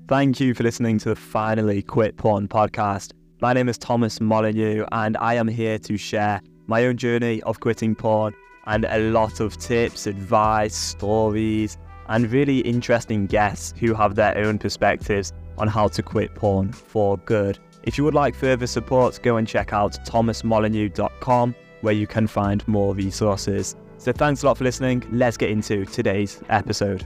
Thank you for listening to the Finally Quit Porn podcast. My name is Thomas Molyneux and I am here to share my own journey of quitting porn and a lot of tips, advice, stories, and really interesting guests who have their own perspectives on how to quit porn for good. If you would like further support, go and check out thomasmolyneux.com where you can find more resources. So thanks a lot for listening. Let's get into today's episode.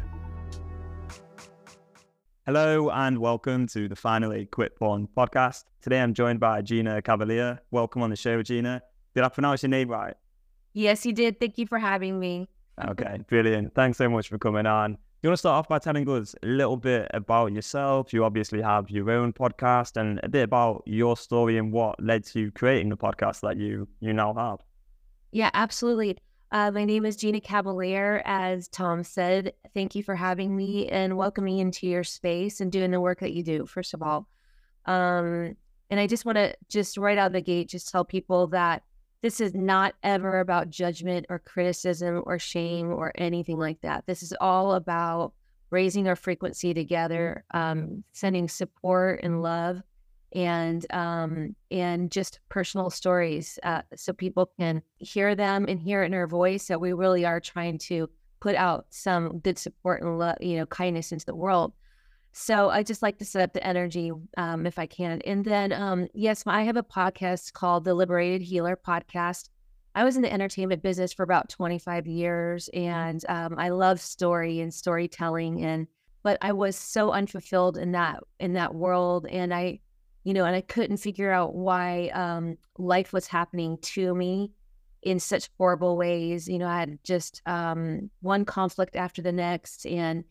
Hello and welcome to the Finally Quit Porn podcast. Today I'm joined by Gina Cavalier. Welcome on the show, Gina. Did I pronounce your name right? Yes, you did. Thank you for having me. Okay, brilliant. Thanks so much for coming on. You want to start off by telling us a little bit about yourself? You obviously have your own podcast and a bit about your story and what led to creating the podcast that you now have. Yeah, absolutely. My name is Gina Cavalier. As Tom said, thank you for having me and welcoming me into your space and doing the work that you do, first of all. And I just want to right out of the gate, just tell people that this is not ever about judgment or criticism or shame or anything like that. This is all about raising our frequency together, sending support and love, and just personal stories, so people can hear them and hear it in our voice. So we really are trying to put out some good support and love, kindness into the world. So I just like to set up the energy, if I can. And then, yes, I have a podcast called the Liberated Healer Podcast. I was in the entertainment business for about 25 years, and I love story and storytelling, but I was so unfulfilled in that world, and I couldn't figure out why life was happening to me in such horrible ways. I had just one conflict after the next, and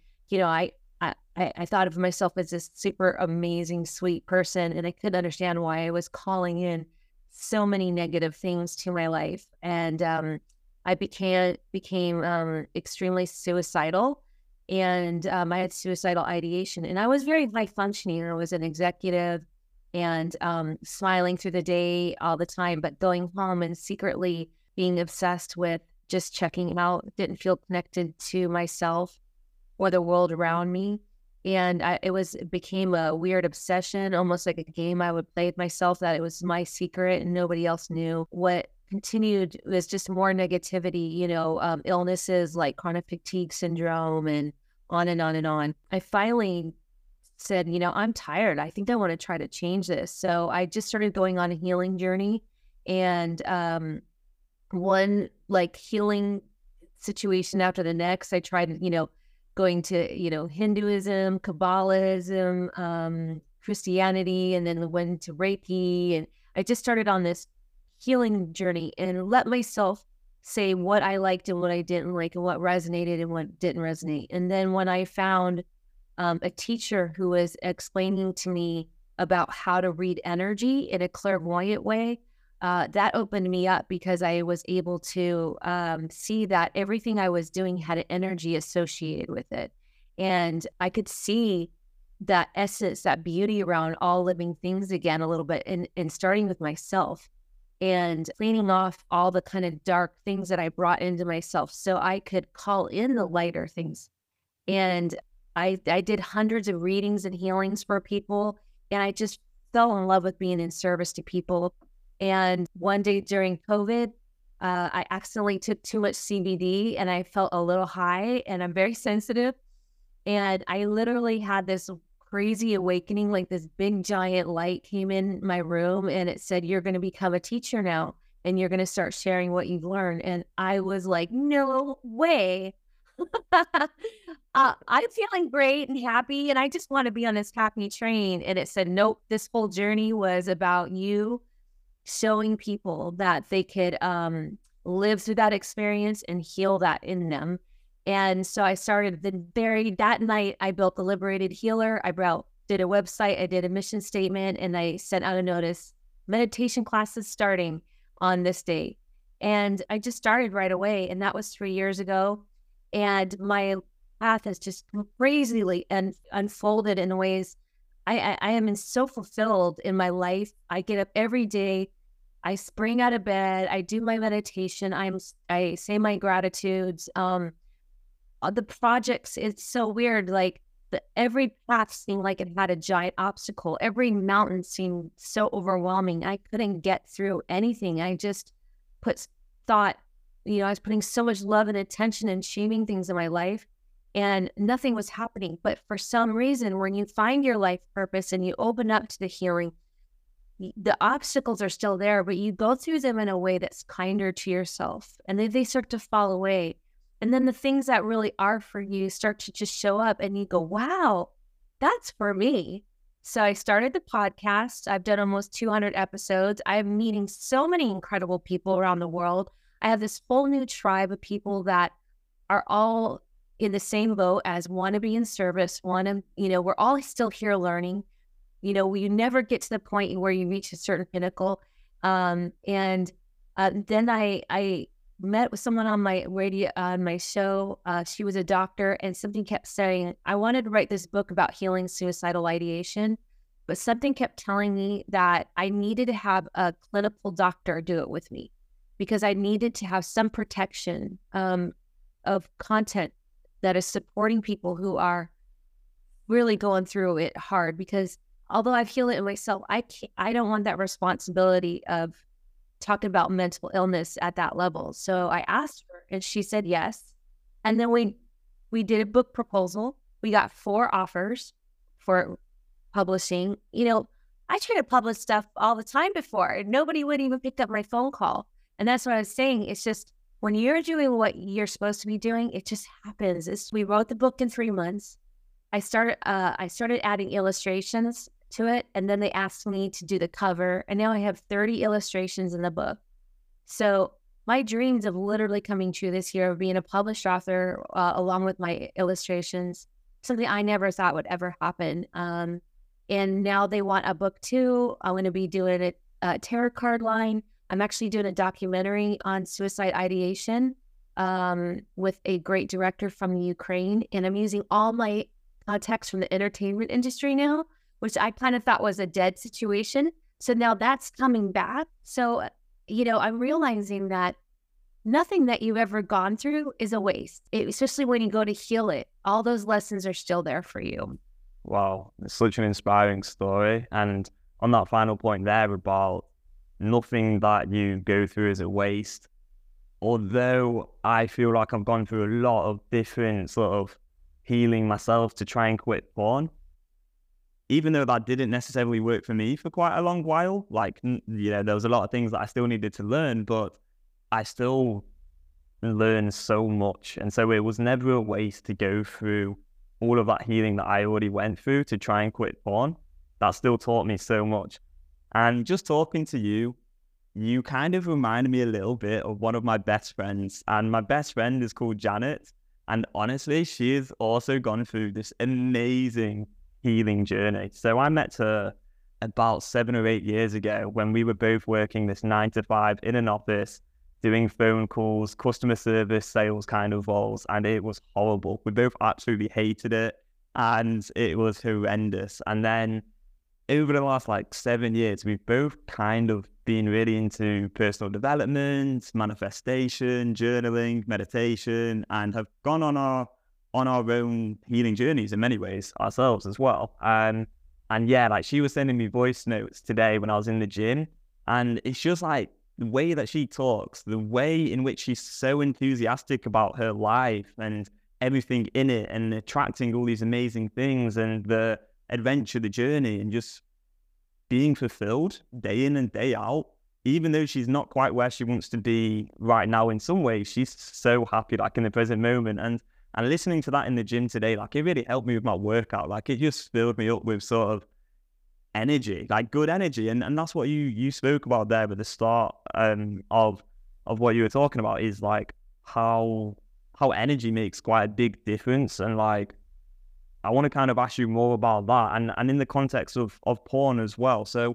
I thought of myself as this super amazing, sweet person, and I couldn't understand why I was calling in so many negative things to my life. And I became extremely suicidal, and I had suicidal ideation. And I was very high functioning. I was an executive and smiling through the day all the time, but going home and secretly being obsessed with just checking out, didn't feel connected to myself or the world around me. And it became a weird obsession, almost like a game I would play with myself, that it was my secret and nobody else knew. What continued was just more negativity, illnesses like chronic fatigue syndrome and on and on and on. I finally said, I'm tired. I think I want to try to change this. So I just started going on a healing journey, and one healing situation after the next. I tried, going to, Hinduism, Kabbalism, Christianity, and then went to Reiki. And I just started on this healing journey and let myself say what I liked and what I didn't like, and what resonated and what didn't resonate. And then when I found a teacher who was explaining to me about how to read energy in a clairvoyant way, that opened me up, because I was able to see that everything I was doing had an energy associated with it. And I could see that essence, that beauty around all living things again a little bit, and starting with myself and cleaning off all the kind of dark things that I brought into myself so I could call in the lighter things. And I did hundreds of readings and healings for people, and I just fell in love with being in service to people. And one day during COVID, I accidentally took too much CBD, and I felt a little high, and I'm very sensitive. And I literally had this crazy awakening, like this big giant light came in my room, and it said, "You're going to become a teacher now, and you're going to start sharing what you've learned." And I was like, no way. I'm feeling great and happy, and I just want to be on this happy train. And it said, nope, this whole journey was about you showing people that they could live through that experience and heal that in them. And so I started that night, I built the Liberated Healer. I did a website, I did a mission statement, and I sent out a notice, meditation classes starting on this date. And I just started right away. And that was 3 years ago. And my path has just crazily unfolded in ways. I am so fulfilled in my life. I get up every day. I spring out of bed. I do my meditation. I say my gratitudes. The projects, it's so weird. Like every path seemed like it had a giant obstacle. Every mountain seemed so overwhelming. I couldn't get through anything. I just put thought, I was putting so much love and attention and achieving things in my life, and nothing was happening. But for some reason, when you find your life purpose and you open up to the healing, the obstacles are still there, but you go through them in a way that's kinder to yourself, and they start to fall away. And then the things that really are for you start to just show up, and you go, wow, that's for me. So I started the podcast. I've done almost 200 episodes. I'm meeting so many incredible people around the world. I have this whole new tribe of people that are all in the same boat as want to be in service, we're all still here learning. We never get to the point where you reach a certain pinnacle. Then I met with someone on my radio, on my show. She was a doctor, and something kept saying, I wanted to write this book about healing suicidal ideation, but something kept telling me that I needed to have a clinical doctor do it with me, because I needed to have some protection of content that is supporting people who are really going through it hard. Because although I've healed it in myself, I don't want that responsibility of talking about mental illness at that level. So I asked her, and she said yes. And then we did a book proposal. We got 4 offers for publishing. I try to publish stuff all the time before, and nobody would even pick up my phone call. And that's what I was saying. It's just when you're doing what you're supposed to be doing, it just happens. We wrote the book in 3 months. I started adding illustrations to it, and then they asked me to do the cover, and now I have 30 illustrations in the book. So my dreams of literally coming true this year of being a published author, along with my illustrations, something I never thought would ever happen. And now they want a book too. I'm going to be doing a tarot card line. I'm actually doing a documentary on suicide ideation with a great director from the Ukraine, and I'm using all my contacts from the entertainment industry now, which I kind of thought was a dead situation. So now that's coming back. So, I'm realizing that nothing that you've ever gone through is a waste, especially when you go to heal it. All those lessons are still there for you. Wow, it's such an inspiring story. And on that final point there about nothing that you go through is a waste, although I feel like I've gone through a lot of different sort of healing myself to try and quit porn, even though that didn't necessarily work for me for quite a long while. There was a lot of things that I still needed to learn, but I still learned so much. And so it was never a waste to go through all of that healing that I already went through to try and quit porn. That still taught me so much. And just talking to you, you kind of reminded me a little bit of one of my best friends. And my best friend is called Janet. And honestly, she has also gone through this amazing healing journey. So I met her about 7 or 8 years ago when we were both working this 9-to-5 in an office, doing phone calls, customer service, sales kind of roles. And it was horrible. We both absolutely hated it, and it was horrendous. And then over the last 7 years, we've both kind of been really into personal development, manifestation, journaling, meditation, and have gone on our own healing journeys in many ways ourselves as well. And yeah, she was sending me voice notes today when I was in the gym, and it's just the way that she talks, the way in which she's so enthusiastic about her life and everything in it, and attracting all these amazing things, and the adventure, the journey, and just being fulfilled day in and day out. Even though she's not quite where she wants to be right now in some ways, she's so happy in the present moment. And listening to that in the gym today, it really helped me with my workout. It just filled me up with sort of energy, good energy. And that's what you spoke about there at the start of what you were talking about, is how energy makes quite a big difference. And I want to kind of ask you more about that, and in the context of porn as well. So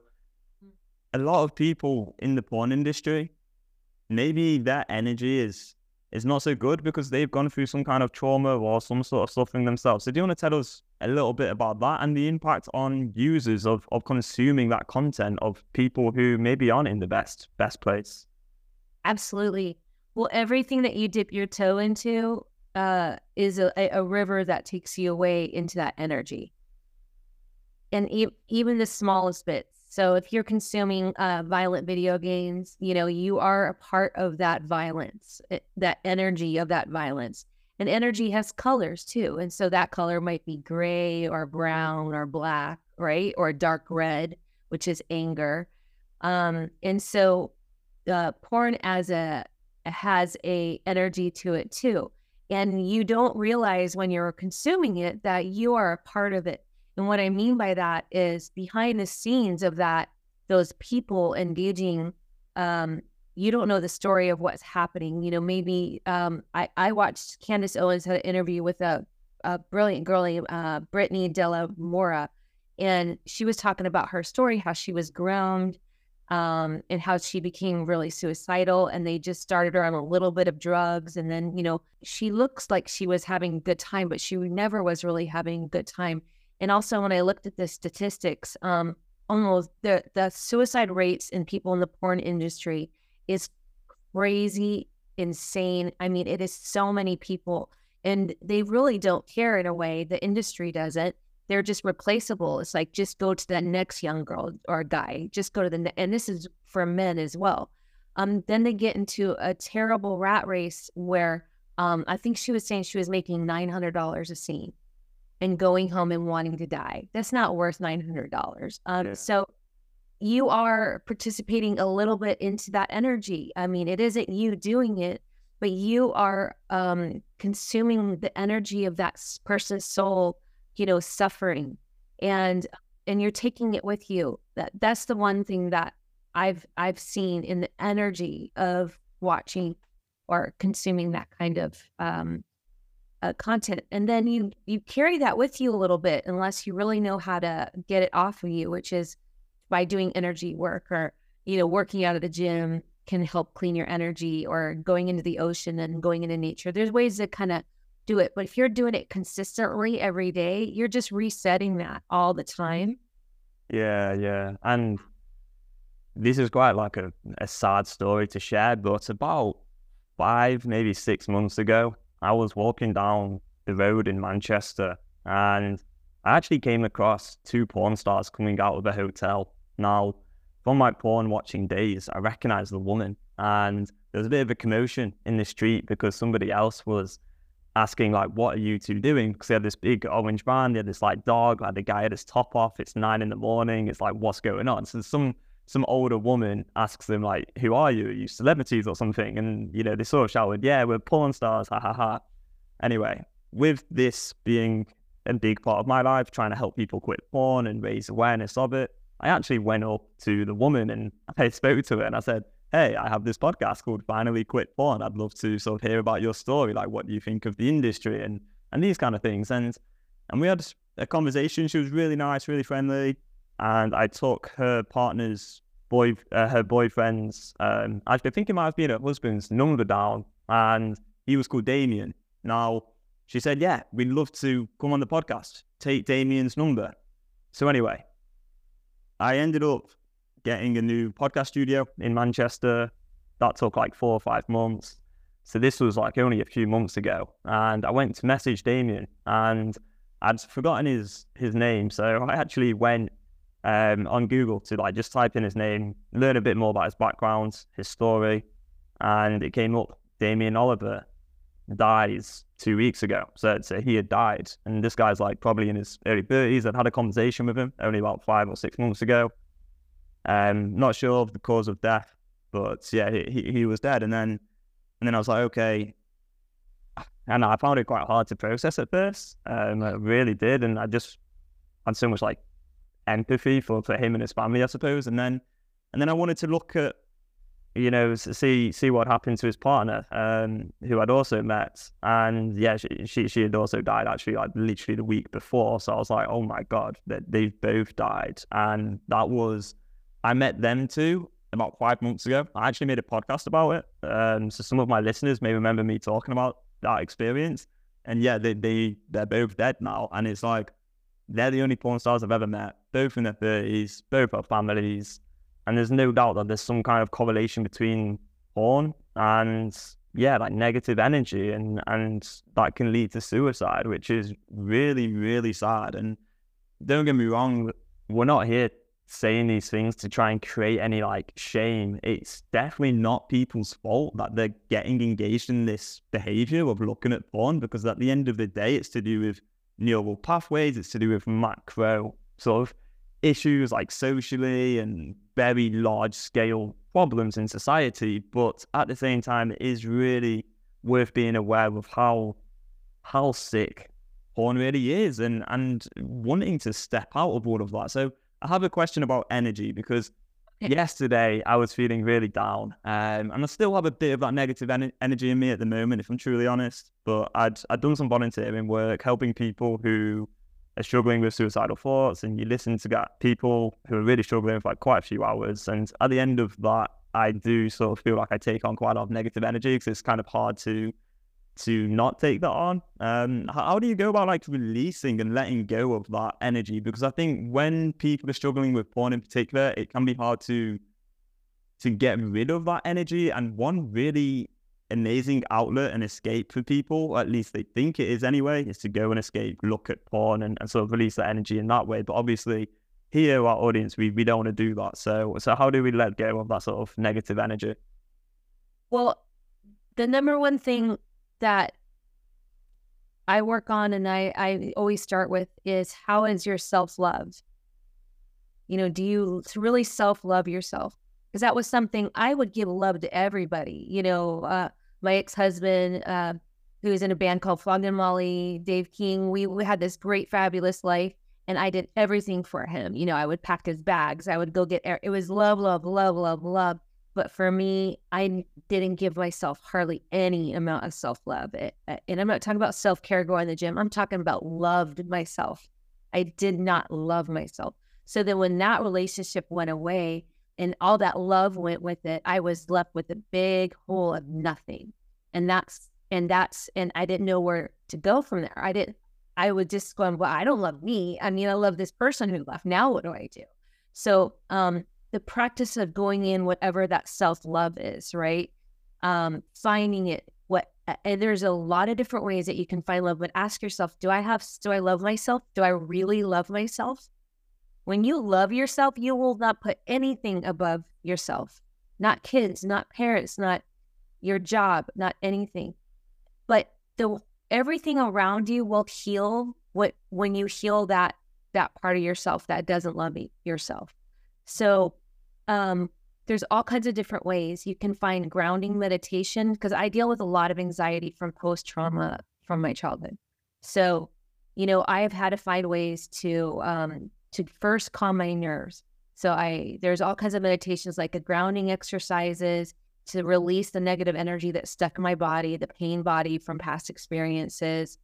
a lot of people in the porn industry, maybe their energy is not so good because they've gone through some kind of trauma or some sort of suffering themselves. So do you want to tell us a little bit about that and the impact on users of consuming that content, of people who maybe aren't in the best place? Absolutely. Well, everything that you dip your toe into is a river that takes you away into that energy. And even the smallest bits. So if you're consuming violent video games, you are a part of that violence, that energy of that violence. And energy has colors too. And so that color might be gray or brown or black, right? Or dark red, which is anger. And so porn has a energy to it too. And you don't realize when you're consuming it that you are a part of it. And what I mean by that is behind the scenes of those people engaging, you don't know the story of what's happening. Maybe I watched Candace Owens had an interview with a brilliant girl, Brittany Della Mora, and she was talking about her story, how she was groomed, and how she became really suicidal, and they just started her on a little bit of drugs. And then, she looks like she was having a good time, but she never was really having a good time. And also when I looked at the statistics, almost the suicide rates in people in the porn industry is crazy, insane. I mean, it is so many people, and they really don't care in a way. The industry doesn't. They're just replaceable. It's like, just go to that next young girl or guy, just go to and this is for men as well. Then they get into a terrible rat race where I think she was saying she was making $900 a scene and going home and wanting to die. That's not worth $900. So you are participating a little bit into that energy. I mean, it isn't you doing it, but you are consuming the energy of that person's soul, suffering, and you're taking it with you. That's the one thing that I've seen in the energy of watching or consuming that kind of content. And then you carry that with you a little bit, unless you really know how to get it off of you, which is by doing energy work, or working out at the gym can help clean your energy, or going into the ocean and going into nature. There's ways to kind of do it, but if you're doing it consistently every day, you're just resetting that all the time. Yeah. And this is quite like a sad story to share, but about 5, maybe 6 months ago, I was walking down the road in Manchester, and I actually came across 2 porn stars coming out of a hotel. Now, from my porn watching days, I recognized the woman, and there was a bit of a commotion in the street because somebody else was asking, like, what are you two doing? Because they had this big orange van, they had this like dog, like the guy had his top off, it's 9 a.m, it's like, what's going on? So some older woman asks them, like, who are you? Are you celebrities or something? And, they sort of shouted, yeah, we're porn stars, ha ha ha. Anyway, with this being a big part of my life, trying to help people quit porn and raise awareness of it, I actually went up to the woman and I spoke to her and I said, hey, I have this podcast called Finally Quit Porn. I'd love to sort of hear about your story. Like, what do you think of the industry and these kind of things? And we had a conversation. She was really nice, really friendly. And I took her partner's boyfriend's, I think it might have been her husband's number down, and he was called Damien. Now, she said, yeah, we'd love to come on the podcast, take Damien's number. So anyway, I ended up getting a new podcast studio in Manchester. That took like 4 or 5 months. So this was like only a few months ago. And I went to message Damien, and I'd forgotten his name. So I actually went on Google to like just type in his name, learn a bit more about his background, his story, and it came up, Damien Oliver dies 2 weeks ago. So he had died, and this guy's like probably in his early 30s. I'd had a conversation with him only about 5 or 6 months ago. Not sure of the cause of death, but yeah, he was dead. And then I was like, okay. And I found it quite hard to process at first. I really did, and I just had so much like empathy for him and his family, I suppose. And then I wanted to look at, see what happened to his partner, who I'd also met. And yeah, she had also died actually, like literally the week before. So I was like, oh my God, that they've both died. And I met them too about 5 months ago. I actually made a podcast about it. So some of my listeners may remember me talking about that experience. And yeah, they're both dead now. And it's like, they're the only porn stars I've ever met, both in their 30s, both have families. And there's no doubt that there's some kind of correlation between porn and yeah, like negative energy, and that can lead to suicide, which is really, really sad. And don't get me wrong, we're not here saying these things to try and create any like shame. It's definitely not people's fault that they're getting engaged in this behavior of looking at porn, because at the end of the day, it's to do with neural pathways, it's to do with macro sort of issues like socially and very large scale problems in society. But at the same time, it is really worth being aware of how sick porn really is, and wanting to step out of all of that. So I have a question about energy, because yesterday I was feeling really down, and I still have a bit of that negative energy in me at the moment, if I'm truly honest. But I'd done some volunteering work, helping people who are struggling with suicidal thoughts, and you listen to people who are really struggling for like quite a few hours. And at the end of that, I do sort of feel like I take on quite a lot of negative energy, because it's kind of hard to not take that on. How do you go about like releasing and letting go of that energy? Because I think when people are struggling with porn in particular, it can be hard to get rid of that energy. And one really amazing outlet and escape for people, or at least they think it is anyway, is to go and escape, look at porn, and sort of release that energy in that way. But obviously here, our audience, we don't want to do that. So how do we let go of that sort of negative energy? Well, the number one thing that I work on, and I always start with, is how is your self-love? You know, do you really self-love yourself? Because that was something I would give love to everybody. You know, my ex-husband, who was in a band called Flogging Molly, Dave King, we had this great, fabulous life, and I did everything for him. You know, I would pack his bags. I would go it was love, love, love, love, love. But for me, I didn't give myself hardly any amount of self-love. And I'm not talking about self-care, going to the gym. I'm talking about loved myself. I did not love myself. So then when that relationship went away and all that love went with it, I was left with a big hole of nothing. And I didn't know where to go from there. I would just go, well, I don't love me. I mean, I love this person who left. Now what do I do? So, the practice of going in, whatever that self-love is, right? Finding it, and there's a lot of different ways that you can find love, but ask yourself, do I love myself? Do I really love myself? When you love yourself, you will not put anything above yourself, not kids, not parents, not your job, not anything. But everything around you will heal when you heal that part of yourself that doesn't love yourself. So there's all kinds of different ways. You can find grounding meditation, because I deal with a lot of anxiety from post-trauma from my childhood. So, you know, I have had to find ways to first calm my nerves. So there's all kinds of meditations, like grounding exercises to release the negative energy that's stuck in my body, the pain body from past experiences.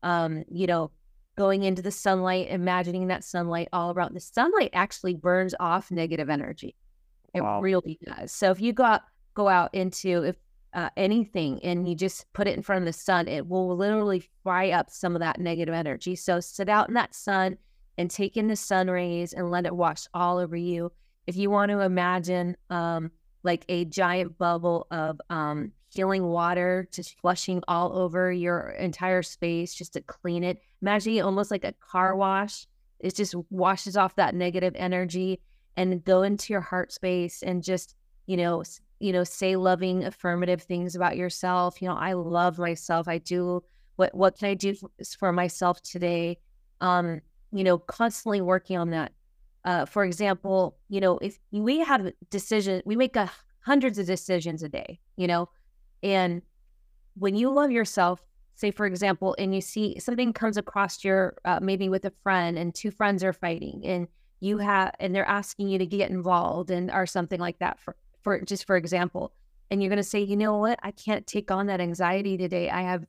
You know, going into the sunlight, imagining that sunlight all around. The sunlight actually burns off negative energy. It really does. So if you go out into anything and you just put it in front of the sun, it will literally fry up some of that negative energy. So sit out in that sun and take in the sun rays and let it wash all over you. If you want to imagine like a giant bubble of healing water just flushing all over your entire space just to clean it. Imagine it almost like a car wash. It just washes off that negative energy, and go into your heart space and just, you know, say loving, affirmative things about yourself. You know, I love myself. I do. What can I do for myself today? You know, constantly working on that. For example, you know, if we have a decision, we make hundreds of decisions a day, you know, and when you love yourself, say, for example, and you see something comes across your, maybe with a friend, and two friends are fighting, and they're asking you to get involved, or something like that, for example, and you're going to say, you know what, I can't take on that anxiety today.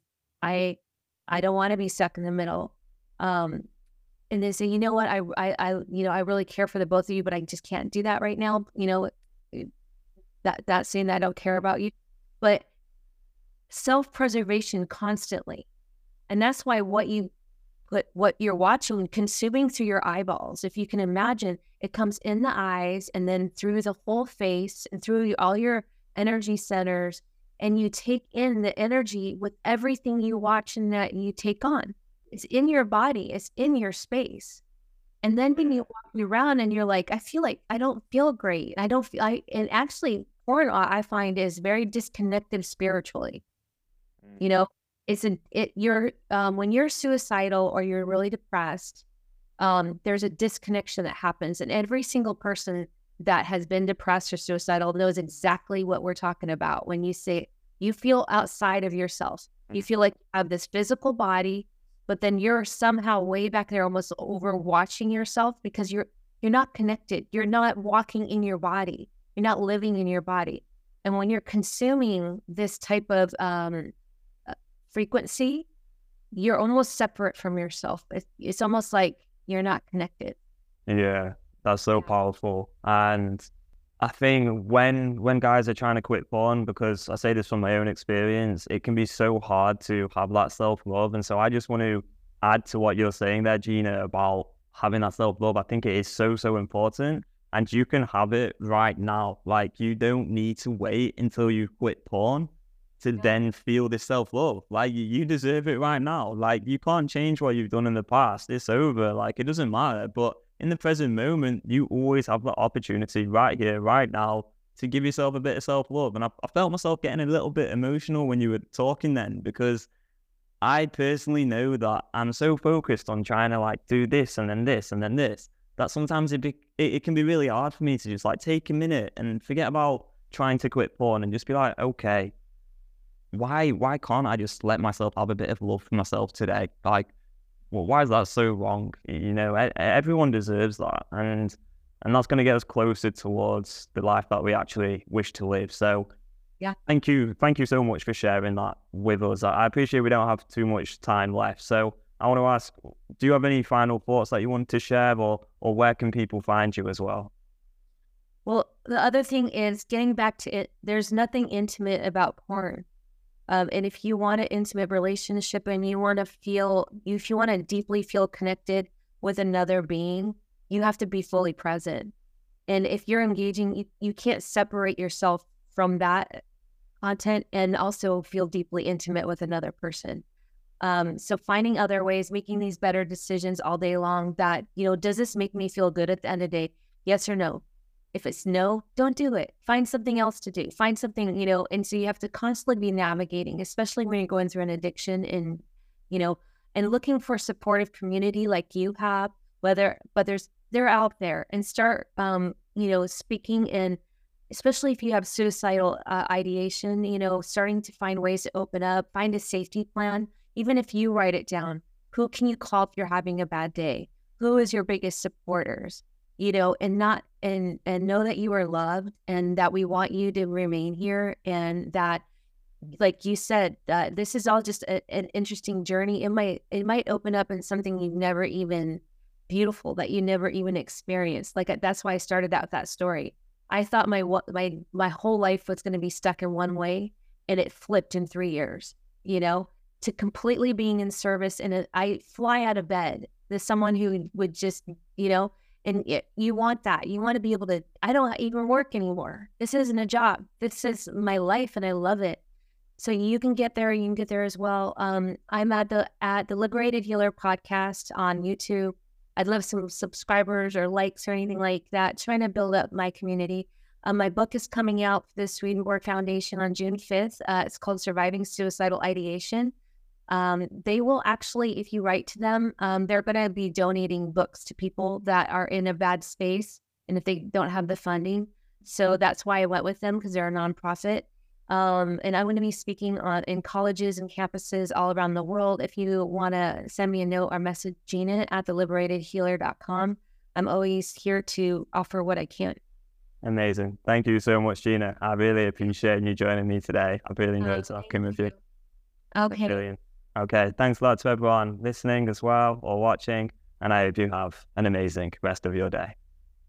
I don't want to be stuck in the middle. And they say, you know what, I really care for the both of you, but I just can't do that right now. You know, that saying that I don't care about you, but self-preservation constantly. And that's why what you're watching, consuming through your eyeballs, if you can imagine, it comes in the eyes and then through the whole face and through all your energy centers, and you take in the energy with everything you watch and that you take on. It's in your body, it's in your space. And then when you walk around and you're like, I feel like I don't feel great. And actually porn I find is very disconnected spiritually. You know, when you're suicidal or you're really depressed, there's a disconnection that happens. And every single person that has been depressed or suicidal knows exactly what we're talking about. When you say you feel outside of yourself, you feel like you have this physical body, but then you're somehow way back there almost overwatching yourself because you're not connected. You're not walking in your body. You're not living in your body. And when you're consuming this type of frequency, you're almost separate from yourself. It's almost like you're not connected. Yeah, that's so powerful. And I think when guys are trying to quit porn, because I say this from my own experience, it can be so hard to have that self-love. And so I just want to add to what you're saying there, Gina, about having that self-love. I think it is so, so important. And you can have it right now. Like, you don't need to wait until you quit porn to then feel this self-love. Like, you deserve it right now. Like, you can't change what you've done in the past. It's over. Like, it doesn't matter. But in the present moment, you always have the opportunity right here, right now, to give yourself a bit of self-love. And I felt myself getting a little bit emotional when you were talking then, because I personally know that I'm so focused on trying to like do this and then this and then this, that sometimes it can be really hard for me to just like take a minute and forget about trying to quit porn and just be like, okay, why can't I just let myself have a bit of love for myself today? Like, well, why is that so wrong? You know, everyone deserves that, and that's going to get us closer towards the life that we actually wish to live. So, yeah, thank you so much for sharing that with us. I appreciate we don't have too much time left, so I want to ask, do you have any final thoughts that you want to share, or where can people find you as well? Well, the other thing is getting back to it. There's nothing intimate about porn. And if you want an intimate relationship and you want to deeply feel connected with another being, you have to be fully present. And if you're engaging, you can't separate yourself from that content and also feel deeply intimate with another person. So finding other ways, making these better decisions all day long that, does this make me feel good at the end of the day? Yes or no? If it's no, don't do it. Find something else to do. Find something, and so you have to constantly be navigating, especially when you're going through an addiction and, and looking for supportive community like you have, they're out there, and start, speaking in, especially if you have suicidal ideation, starting to find ways to open up, find a safety plan. Even if you write it down, who can you call if you're having a bad day? Who is your biggest supporters? And know that you are loved and that we want you to remain here, and that, like you said, this is all just an interesting journey. It might open up in something you've never even beautiful that you never even experienced. Like, that's why I started out with that story. I thought my whole life was going to be stuck in one way, and it flipped in 3 years. To completely being in service, and I fly out of bed. There's someone who would just, and you want that. You want to be able to, I don't even work anymore. This isn't a job. This is my life, and I love it. So you can get there. You can get there as well. I'm at the Liberated Healer podcast on YouTube. I'd love some subscribers or likes or anything like that, trying to build up my community. My book is coming out for the Swedenborg Foundation on June 5th. It's called Surviving Suicidal Ideation. They will actually, if you write to them, they're going to be donating books to people that are in a bad space, and if they don't have the funding. So that's why I went with them, because they're a nonprofit. And I'm going to be speaking in colleges and campuses all around the world. If you want to send me a note or message Gina at theliberatedhealer.com, I'm always here to offer what I can. Amazing. Thank you so much, Gina. I really appreciate you joining me today. I've really enjoyed talking with you. Okay. Brilliant. Okay. Thanks a lot to everyone listening as well or watching. And I hope you have an amazing rest of your day.